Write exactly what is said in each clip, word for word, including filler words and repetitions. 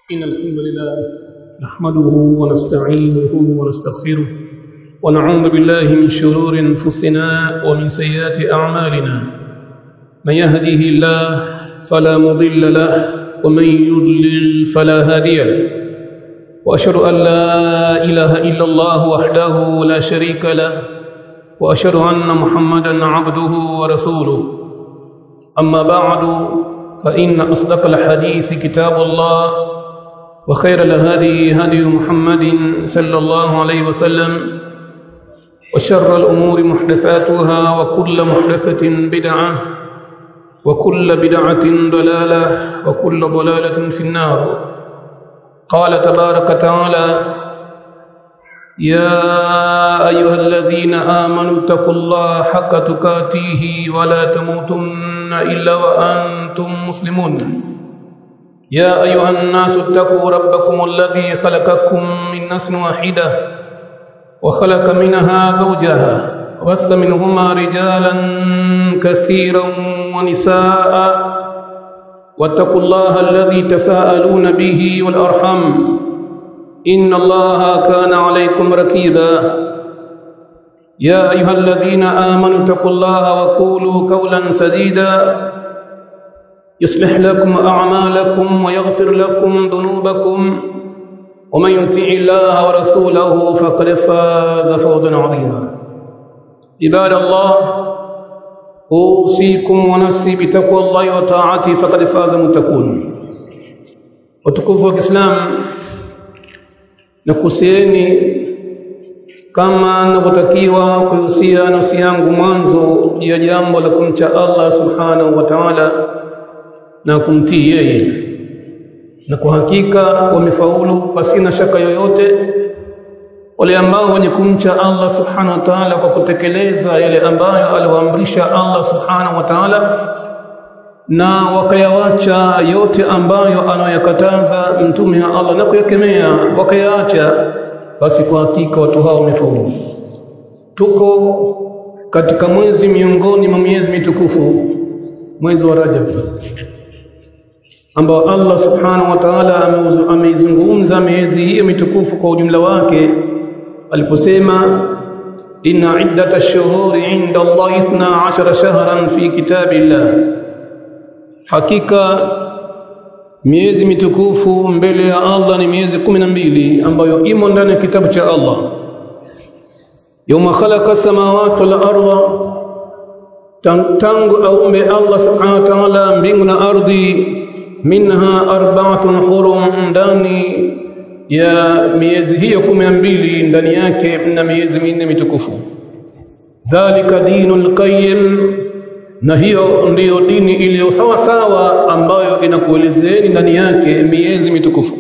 إن الحمد لله نحمده ونستعينه ونستغفره ونعوذ بالله من شرور أنفسنا ومن سيئات أعمالنا من يهده الله فلا مضل له ومن يضلل فلا هادي له وأشهد أن لا إله إلا الله وحده لا شريك له وأشهد أن محمدا عبده ورسوله أما بعد فإن أصدق الحديث كتاب الله وخير الهدي هدي محمد صلى الله عليه وسلم وشر الأمور محدثاتها وكل محدثة بدعة وكل بدعة ضلالة وكل ضلالة في النار. قال تبارك وتعالى: يا أيها الذين آمنوا اتقوا الله حق تقاته ولا تموتن إلا وأنتم مسلمون. يا أيها الناس اتقوا ربكم الذي خلقكم من نفس واحدة وخلق منها زوجها وبث منهما رجالا كثيرا ونساء واتقوا الله الذي تساءلون به والأرحام إن الله كان عليكم رقيبا. يا أيها الذين آمنوا اتقوا الله وقولوا قولا سديدا يصلح لكم أعمالكم ويغفر لكم ذنوبكم ومن يطع الله ورسوله فقد فاز فوزا عظيما. عباد الله، أوصيكم ونفسي بتقوى الله وطاعته فقد فاز المتقون. وتكفوا الإسلام nakusieni kama navyotakiwa kuhusia nafsi yangu mwanzo ya jambo la kumcha Allah subhanahu wa ta'ala na kumtii yeye, na kwa hakika wamefaulu pasina shaka yoyote wale ambao wenye kumcha Allah subhanahu wa ta'ala kwa kutekeleza yale ambayo aliwaamrisha Allah subhanahu wa ta'ala na wakayawacha yote ambayo anayakataza mtume wa Allah na kuyakemea wakayaacha, basi kwa hakika watu hao wamefaulu. Tuko katika mwezi miongoni mwa miezi mitukufu, mwezi wa Rajab, ambao Allah subhanahu wa ta'ala ameizungumza miezi hii mitukufu kwa ujumla wake aliposema: inna iddatash shuhuri 'inda Allah ithna 'ashara shahran fi kitabillah, hakika miezi mitukufu mbele ya Allah ni miezi kumi na mbili ambayo imo ndani ya kitabu cha Allah. Yawma khalaqa samawati wal arda, tangu aumbe Allah subhanahu wa ta'ala mbingu na ardhi, minha arba'atun hurum, ndani ya miezi hiyo kumi na mbili ndani yake na miezi minne mitukufu. Dhalika dinul qayyim, na hiyo ndiyo dini iliyo sawa sawa ambayo inakuelezeni ndani yake miezi mitukufu.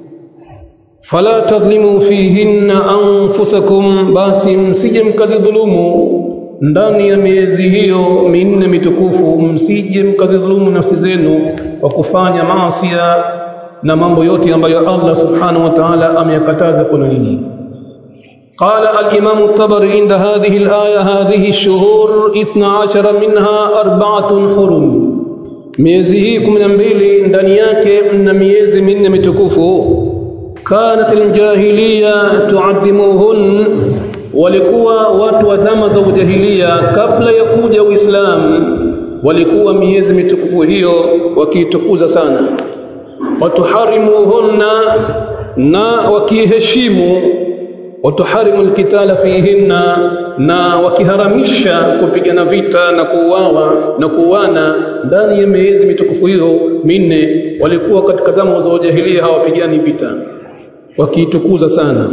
Fala tadhlimu fihinna anfusakum, basi msije mkadhulumu ndani ya miezi hiyo minne mitukufu, msije mkadhulumu nafsi zenu kwa kufanya maasi na mambo yote ambayo Allah subhanahu wa ta'ala ameyakataza kwa ninyi. قال الإمام الطبري عند هذه الآية: هذه الشهور اثنا عشر منها أربعة حرم، miezi hii kumi na mbili ndani yake mna miezi minne mitukufu. كانت الجاهلية تعظموهن, walikuwa watu wa zama za ujahiliya kabla ya kuja Uislamu walikuwa miezi mitukufu hiyo wakiitukuza sana. Watuharimuhunna, na wakiheshimu. Watuharimu alqitala fihinna, na wakiharamisha kupigana vita na kuuawa na kuuana ndani ya miezi mitukufu hiyo minne. Walikuwa katika zama za ujahiliya hawapigani vita, wakiitukuza sana.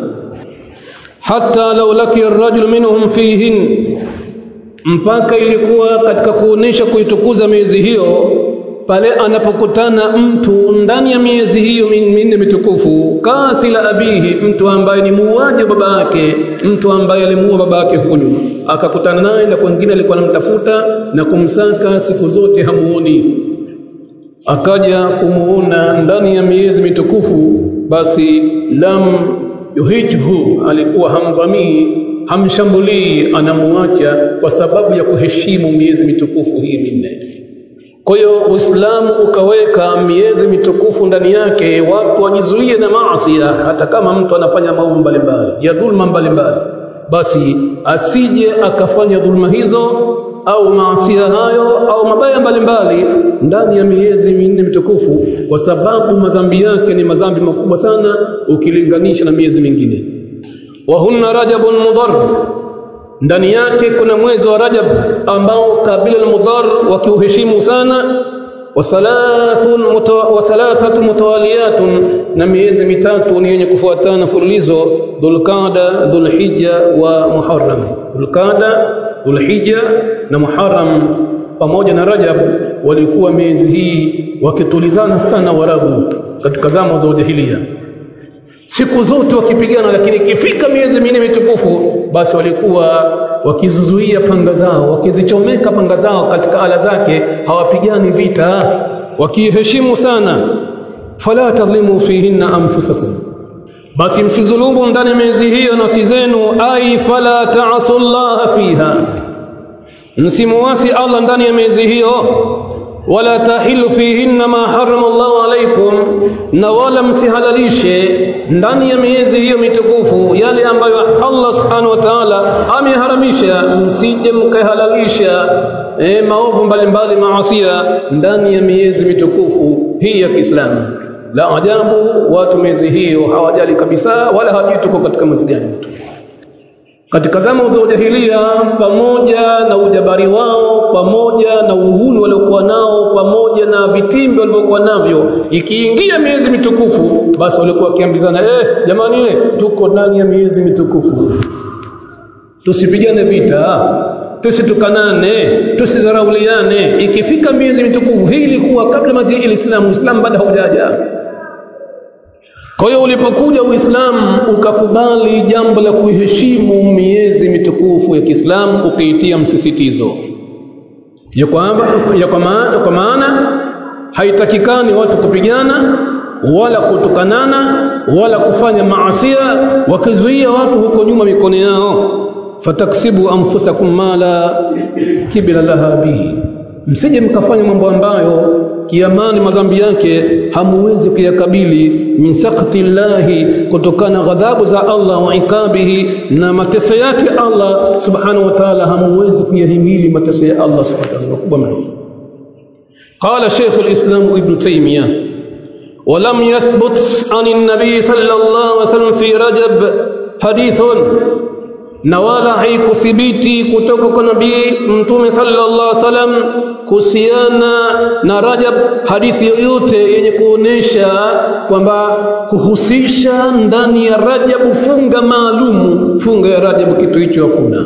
Hatta law laki ar-rajul minhum fihin, mpaka ilikuwa katika kuonesha kuitukuza miezi hiyo pale anapokutana mtu ndani ya miezi hiyo minne mitukufu, katila abihi, mtu ambaye ni muuaji wa baba yake, mtu ambaye alimuua baba yake huyu, akakutana naye na kwingine alikuwa anamtafuta na kumsaka siku zote hamuoni, akaja kumuona ndani ya miezi mitukufu, basi lam yuhijhu, alikuwa hamdhamii, hamshambulii, anamuacha kwa sababu ya kuheshimu miezi mitukufu hii minne. Kwa hiyo Uislamu ukaweka miezi mitukufu ndani yake, watu wajizuie na maasi, hata kama mtu anafanya maovu mbalimbali ya dhulma mbalimbali, basi asije akafanya dhulma hizo au maasi hayo au mabaya mbalimbali ndani ya miezi minne mitukufu, kwa sababu madhambi yake ni madhambi makubwa sana ukilinganisha na miezi mingine. Wa hunna Rajabun Mudhar, ndani yake kuna mwezi wa Rajab ambao kabila al-Mudhar wakiuheshimu sana, wa thalathun wa thalathatu mutawaliyatun, na miezi mitatu ni yenye kufuatana fululizo: Dhulqa'da, Dhulhijja wa Muharram. Dhulqa'da, Dhulhijja na Muharram pamoja na Rajab walikuwa miezi hii wakitulizana sana Waarabu katika zama za ujahiliya, siku zote wakipigana, lakini ikifika miezi minne mitukufu basi walikuwa wakizuzuia panga zao, wakizichomeka panga zao katika ala zake, hawapigani vita, wakiheshimu sana. Fala tadhlimu fihinna anfusakum, basi msizulumu ndani miezi hiyo nafsi zenu. Ai fala ta'asullaha fiha, msimuasi Allah ndani ya miezi hiyo. Wala tahilu fihinna ma harrama Allahu alaykum, na wala msihalalishe ndani ya miezi hiyo mitukufu yale ambayo Allah subhanahu wa ta'ala ameharamisha. Msije mkahalalisha eh, maovu mbalimbali, maasiya ndani ya miezi mitukufu hii ya Kiislamu. La ajabu watu miezi hiyo hawajali kabisa, wala hawajui tuko katika mwezi gani. Katika zama za ujahiliya, pamoja na ujabari wao, pamoja na uhuni waliokuwa nao, pamoja na vitimbi walivyokuwa navyo, ikiingia miezi mitukufu basi walikuwa wakiambizana, eh jamani, eh tuko ndani ya miezi mitukufu, tusipigane vita, tusitukanane, tusidharauliane. Ikifika miezi mitukufu, hii ilikuwa kabla majii al-Islam, Uislamu bado haujaja. Kwa hiyo ulipokuja Uislamu ukakubali jambo la kuheshimu miezi mitukufu ya Kiislamu, ukiitia msisitizo ya kwamba ya kwa maana kwa maana haitakikani watu kupigana wala kutukanana wala kufanya maasi, wakizuia watu huko nyuma mikono yao. Fataksibu anfusakum mala kibila laha bihi, msije mkafanya mambo ambayo kiamani madhambi yake hamuwezi kuyakabili. Min sakati llahi, kutokana ghadhabu za Allah, wa ikabihi, na mateso yake Allah subhanahu wa ta'ala hamuwezi kuyahimili mateso ya Allah subhanahu wa ta'ala kubwa mno. Qala Shaykh al-Islam Ibn Taymiyyah: wa lam yathbut an an-nabi sallallahu alayhi wasallam fi Rajab hadithun, na wala haikuthibiti kutoka kwa nabii mtume sallallahu alaihi wasallam kuhusiana na Rajab hadithi yoyote yenye kuonesha kwamba kuhusisha ndani ya Rajab funga maalumu. Funga ya Rajab kitu hicho hakuna.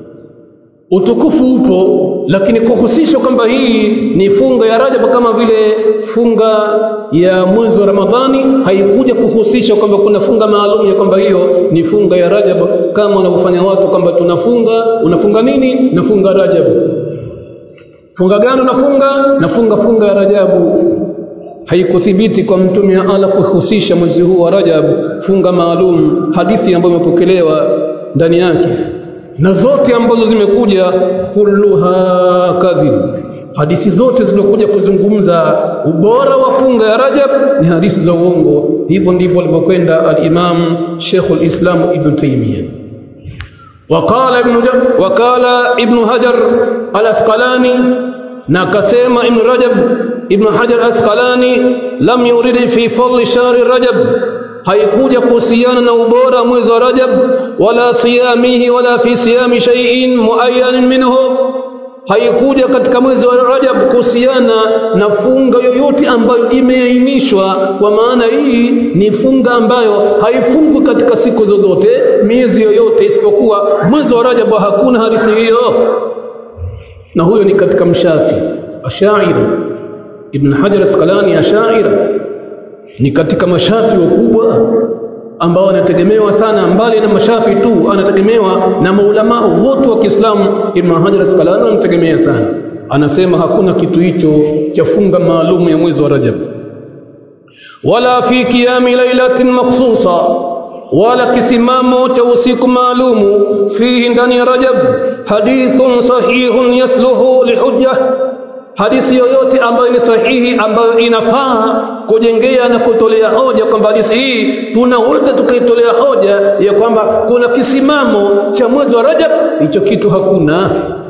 Utukufu upo, lakini kuhusisha kwamba hii ni funga ya Rajab kama vile funga ya mwezi wa Ramadhani, haikuja kuhusisha kwamba kuna funga maalum ya kwamba hiyo ni funga ya Rajab, kama wanavyofanya watu kwamba tunafunga. Unafunga nini? Nafunga Rajab. Funga gani unafunga? Nafunga funga ya Rajabu. Haikuthibiti kwa mtume ala kuhusisha mwezi huu wa Rajab funga maalum, hadithi ambayo imepokelewa ndani yake. Na zote ambazo zimekuja kulluha kadhib, hadithi zote zilizokuja kuzungumza ubora wa funga ya Rajab ni hadithi za uongo. Hivyo ndivyo alivyokwenda al-Imam Sheikh al-Islam Ibn Taymiyyah. Waqala ibn waqala Ibn Hajar al-Asqalani, na kasema Ibn Rajab Ibn Hajar al-Asqalani, lam yurid fi fadl shahr Rajab, haikuja kuhusiana na ubora mwezi wa Rajab, wala siyamihi wala fi siyami shay'in muayyan minhu, haikuja katika mwezi wa Rajab kuhusiana na funga yoyote ambayo imeainishwa, kwa maana hii ni funga ambayo haifungwi katika siku zozote miezi yoyote isipokuwa mwezi wa Rajab. Hakuna hadithi hiyo, na huyo ni katika mshafi Ash'ari. Ibn Hajar Asqalani Ash'ari ni katika mashafi wakubwa ambao anategemewa sana, mbali na mashafi tu anategemewa na maulama wote wa Kiislamu. Ibn Hajar Asqalani anategemea sana, anasema hakuna kitu hicho cha funga maalum ya mwezi wa Rajab, wala fi qiyami lailatin makhsusa, wala kisimamo cha usiku maalumu fihi ndani ya Rajab hadithun sahihun yasluhu lihujja, hadithi yoyote ambayo ni sahihi ambayo inafaa kujengea na kutolea hoja kwamba hadithi hii tunaweza tukaitolea hoja ya kwamba kuna kisimamo cha mwezi wa Rajab, hicho kitu hakuna.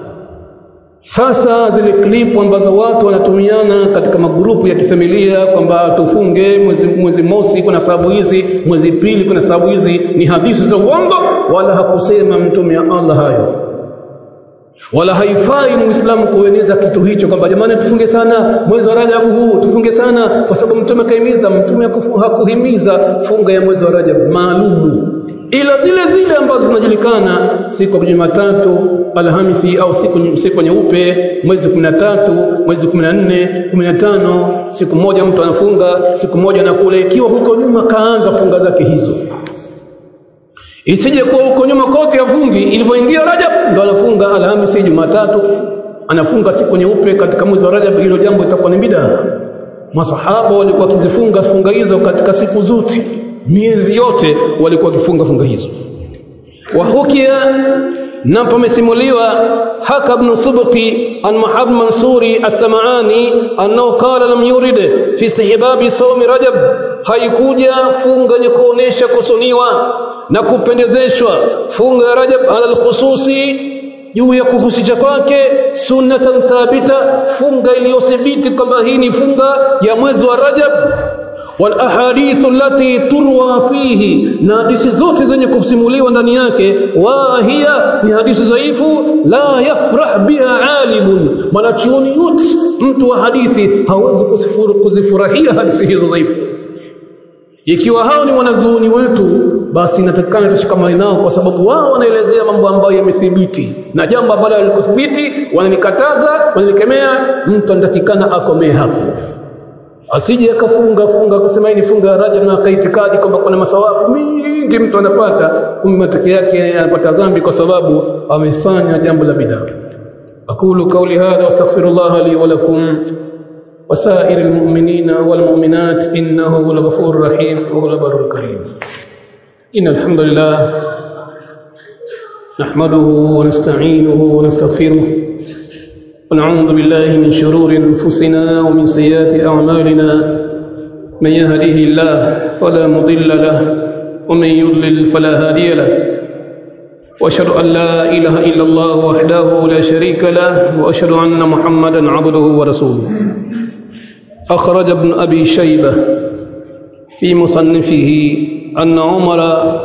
Sasa zile klipu ambazo watu wanatumiana katika magrupu ya kifamilia kwamba tufunge mwezi, mwezi mosi kuna sababu hizi, mwezi pili kuna sababu hizi, ni hadithi za uongo. Wala hakusema mtume wa Allah hayo, wala haifai muislamu kueneza kitu hicho kwamba jamani tufunge sana mwezi wa Rajab huu, tufunge sana kwa sababu mtume kaimiza. Mtume hakuhimiza funga ya mwezi wa Rajab maalumu, ila zile zile ambazo zinajulikana siku ya Jumatatu, Alhamisi au siku siku nyeupe, mwezi kumi na tatu, mwezi kumi na nne, kumi na tano, siku moja mtu anafunga, siku moja anakula, ikiwa huko nyuma kaanza funga zake hizo. Isije kwa huko nyuma kote afungi, ilipoingia Rajab ndo anafunga Alhamisi, Jumatatu, anafunga siku nyeupe katika mwezi wa Rajab. Hilo jambo itakuwa ni bid'a. Masahaba walikuwa wakizifunga funga hizo katika siku zote, miezi yote walikuwa wakifunga funga hizo. Wa hukia na pamesimuliwa haka ibn Subqi an Muhammad Mansuri as-Sam'ani annahu qala lam yurid fi istihbabi sawm Rajab, haikuja funga yenye kuonesha kusuniwa na kupendezeshwa funga ya Rajab ala al-khususi, juu ya kuhusisha kwake, sunnatan thabita, funga iliyothibiti kwamba hii ni funga ya mwezi wa Rajab. Wal ahadithu allati turwa fihi, na hadithi zote zenye kusimuliwa ndani yake, wa hiya ni hadithi dhaifu, la yafrah biha alimun, mwanachuoni yote mtu wa hadithi hawezi kuzifurahia hadithi hizo dhaifu. Ikiwa hao ni wanazuoni wetu, basi inatakikana tushikamane nao, kwa sababu wao wanaelezea mambo ambayo yamethibiti, na jambo ambalo halikuthibiti wananikataza, wananikemea. Mtu anatakikana akomee hapo, asije akafunga funga kusema hii ni funga ya Rajab na akaitikadi kwamba kuna masawabu mingi mtu anapata, kumbe matokeo yake anapata dhambi kwa sababu amefanya jambo la bid'a. Aqulu qawli hadha wastaghfirullah li wa lakum وسائر المؤمنين والمؤمنات إنه هو الغفور الرحيم وهو البر الكريم. إن الحمد لله نحمده ونستعينه ونستغفره ونعوذ بالله من شرور أنفسنا ومن سيئات أعمالنا. من يهده الله فلا مضل له ومن يضلل فلا هادي له، وأشهد أن لا إله إلا الله وحده لا شريك له، وأشهد أن محمدا عبده ورسوله. أخرج ابن أبي شيبة في مصنفه أن عمر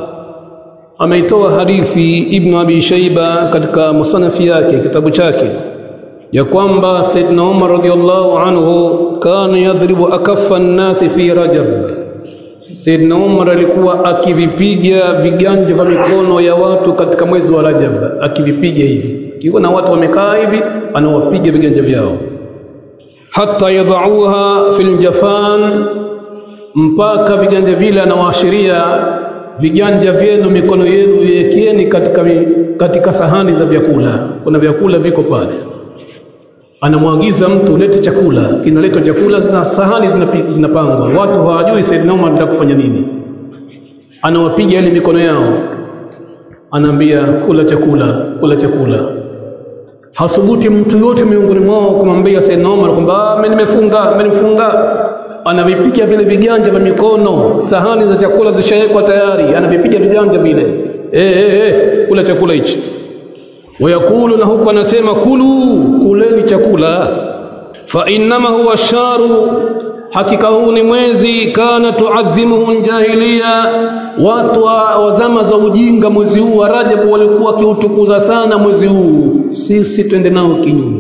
ameitoa hadithi Ibn Abi Shayba katika musannaf yake, kitabu chake, ya kwamba Saidna Umar radhiyallahu anhu kana yadhribu akaffa an-nas fi Rajab. Saidna Umar alikuwa akivipiga viganja vya mikono ya watu katika mwezi wa Rajab, akivipiga hivi, kiona watu wamekaa hivi anawapiga viganja vyao, hatta yadauha fil jafan, mpaka viganja vile anawaashiria viganja vyenu, mikono yenu yekieni katika katika sahani za vyakula. Kuna vyakula viko pale, anamwagiza mtu lete chakula, kinaletwa chakula na sahani zinapangwa. Watu hawajui Saidna Umar anataka kufanya nini, anawapiga ile mikono yao, anaambia kula chakula, kula chakula. Hasubuti mtu yote miongoni mwao kumwambia Saidna Umar kwamba mimi nimefunga, mimi nimefunga. Anavipiga vile viganja vya mikono, sahani za chakula zishawekwa tayari, anavipiga viganja vile, eh eh eh kula chakula hichi. Wayakulu, na huko anasema kulu, kuleni chakula. Fa innama huwa sharu, hakika huu ni mwezi kana tuadhimuhu jahiliya, watu wa zama za ujinga mwezi huu wa Rajab walikuwa kiutukuza sana mwezi huu. Sisi twende nao kinyume,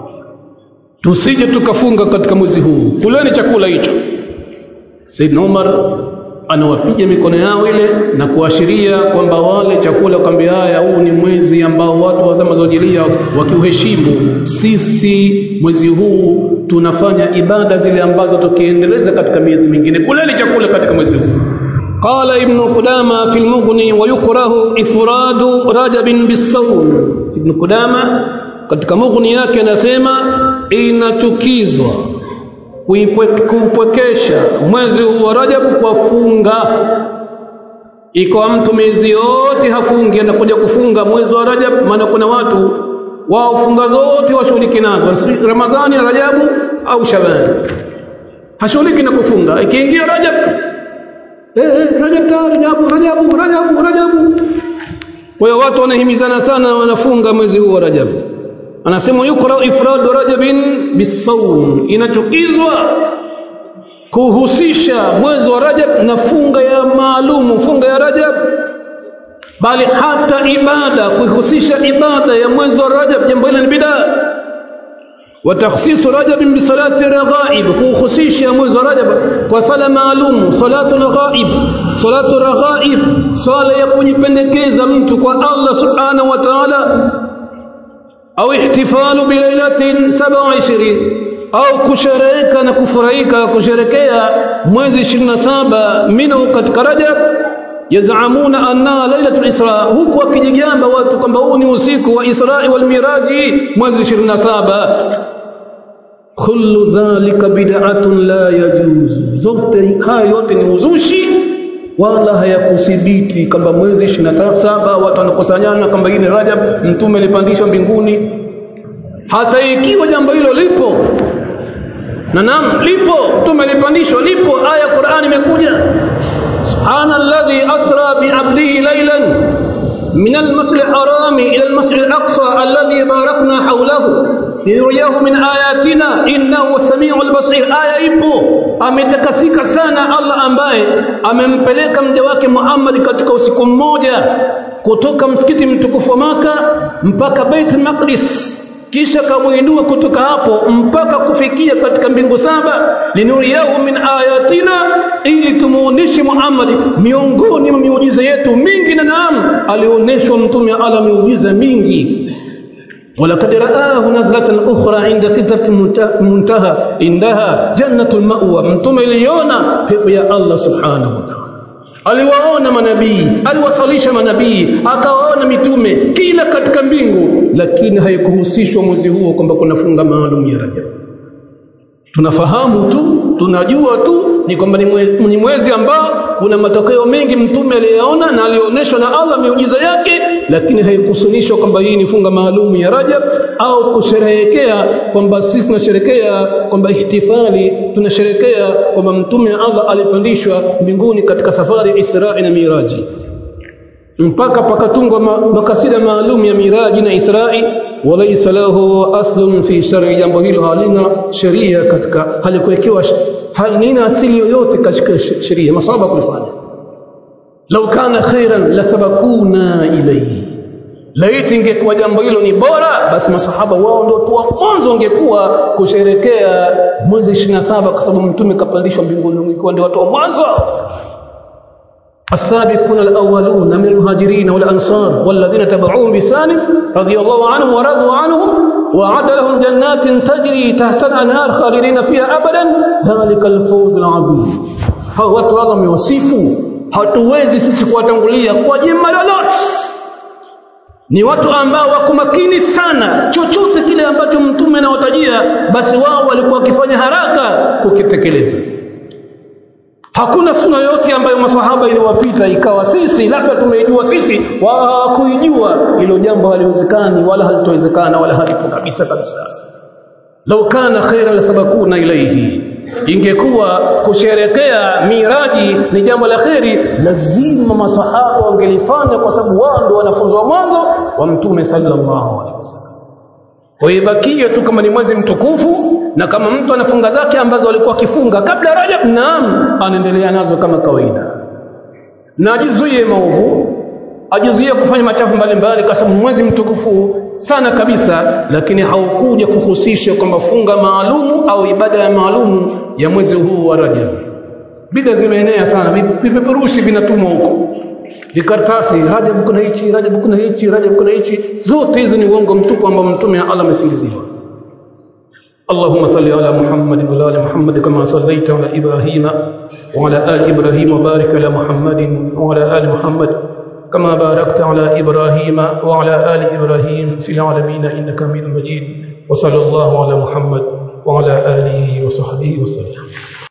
tusije tukafunga katika mwezi huu, kuleni chakula hicho. Saidna Umar anawapiga mikono yao ile na kuashiria kwamba wale chakula, kwamba haya huu ni mwezi ambao watu wa zama za ujahiliya wakiuheshimu. Sisi mwezi huu tunafanya ibada zile ambazo tukiendeleza katika miezi mingine, kuleni chakula katika mwezi huu. Qala Ibn Qudama fi al-Mughni wa yukrahu ifradu Rajab bis-sawm. Ibn Qudama katika Mughni yake anasema inachukizwa kuipwekesha mwezi huu wa Rajab kwa funga. Iko mtu miezi yote hafungi, anakuja kufunga mwezi wa Rajab. Maana kuna watu wao funga zote washughulike nazo, Ramadhani, Rajabu au Shabani. Hashughuliki na kufunga. Ikiingia Rajab, eh eh Rajab ta Rajabu Rajabu Rajabu Rajabu. Kwa hiyo watu wanahimizana sana wanafunga mwezi huu wa Rajab. Anasema yukra ifradu Rajabin bisawm, inachukizwa kuhusisha mwezi wa Rajab na funga ya maalumu, funga ya Rajab, bali hata ibada, kuhusisha ibada ya mwezi wa Rajab, jambo hili ni bid'a. Wa takhsis Rajab bi salati raghaib, kuhusisha mwezi wa Rajab kwa sala maalumu, salatu raghaib, salatu raghaib, sala ya kujipendekeza mtu kwa Allah subhanahu wa ta'ala, au ihtifalu bi lailatin saba wa ishirini, au kushereheka na kufurahika kusherekea mwezi ishirini na saba minhu katika Rajab, yazamuna anna lailatul isra, huku wakijigamba watu kwamba huu ni usiku wa Isra wal Miraji, mwezi ishirini na saba. Kullu dhalika bid'atun la yajuzu, zote haya yote ni uzushi wala hayakuthibiti kwamba mwezi ishirini na saba watu wanakusanyana kwamba hii ni Rajab, mtume alipandishwa mbinguni. Hata ikiwa jambo hilo lipo, na naam lipo, mtume alipandishwa, lipo, aya Qur'ani imekuja, subhanalladhi asra bi 'abdihi laylan min al-masjid al-haram ila al-masjid al-aqsa alladhi barakna hawlahu liyuriyahu min ayatina innahu samiul basir. Aya ipo, ametakasika sana Allah ambaye amempeleka mja wake Muhammad katika usiku mmoja kutoka msikiti mtukufu wa Maka mpaka Baitul Maqdis, kisha kamuinua kutoka hapo mpaka kufikia katika mbingu saba, linuriyahu min ayatina, ili tumuoneshe Muhammad miongoni mwa miujiza yetu mingi. Na naam, alioneshwa mtume ala miujiza mingi. ولقد رآه نزلة أخرى عند سدرة المنتهى عندها جنة المأوى, mtume aliona pepo ya Allah subhanahu wa ta'ala, aliwaona manabii, aliwasalisha manabii, akawaona mitume kila katika mbingu, lakini haikuhusishwa mwezi huo kwamba kuna funga maalum ya Rajab. Tunafahamu tu, tunajua tu ni kwamba ni mwezi ambao kuna matokeo mengi mtume aliyaona na alionyeshwa na Allah miujiza yake, lakini haikusunishwa kwamba hii ni funga maalum ya Rajab au kusherehekea kwamba sisi tunasherehekea kwamba ihtifali, tunasherehekea kwamba mtume Allah alipandishwa mbinguni katika safari Isra na Miraji, mpaka pakatungwa makasida maalum ya Miraji na Israi. Walaysa lahu aslun fi shar'i, jambo hilo halina sheria katika, halikuwekewa, halina asili yoyote katika sheria masahaba kulifanya. Law kana khairan lasabakuna ilayhi, laiti ingekuwa jambo hilo ni bora, basi masahaba wao ndio tu mwanzo ungekuwa kusherekea mwezi ishirini na saba kwa sababu mtume kapandishwa mbinguni, ungekuwa ndio watu wa mwanzo. السابقون الأولون من المهاجرين والأنصار والذين تبعوهم بإحسان رضي الله عنهم ورضوا عنهم وأعد لهم جنات تجري تحت الأنهار خالدين فيها أبدا ذلك الفوز العظيم. hao watu Allah wamewasifu, hatuwezi sisi kuwatangulia kwa jema lolote. Ni watu ambao wako makini sana, chochote kile ambacho mtume anawatajia basi wao walikuwa wakifanya haraka kukitekeleza. Hakuna sunna yote ambayo maswahaba iliwapita ikawa sisi labda tumeijua sisi hawakuijua, hilo jambo haliwezekani wala halitowezekana wala halipo kabisa kabisa. Law kana khairan lasabakuna ilayhi, ingekuwa kusherekea Miraji ni jambo la khairi, lazima masahaba wangelifanya kwa sababu wao ndio wanafunzi wa mwanzo wa mtume sallallahu alaihi wasallam. Kwa hiyo bakia tu kama ni mwezi mtukufu, na kama mtu anafunga zake ambazo alikuwa akifunga kabla Rajab, naam, anaendelea nazo kama kawaida, na ajizuie maovu, ajizuie kufanya machafu mbalimbali kwa sababu mwezi mtukufu sana kabisa, lakini haukuja kuhusisha kwamba funga maalumu au ibada ya maalumu ya mwezi huu wa Rajab. Bid'a zimeenea sana, vipeperushi vinatumwa huko, vikartasi, Rajab kuna hichi, Rajab kuna hichi, Rajab kuna hichi, zote hizo ni uongo mtupu ambao mtume Allah amesingiziwa. اللهم صل على محمد وعلى ال محمد كما صليت على ابراهيم وعلى ال ابراهيم وبارك على محمد وعلى ال محمد كما باركت على ابراهيم وعلى ال ابراهيم في العالمين انك حميد مجيد. وصلى الله على محمد وعلى اله وصحبه وسلم.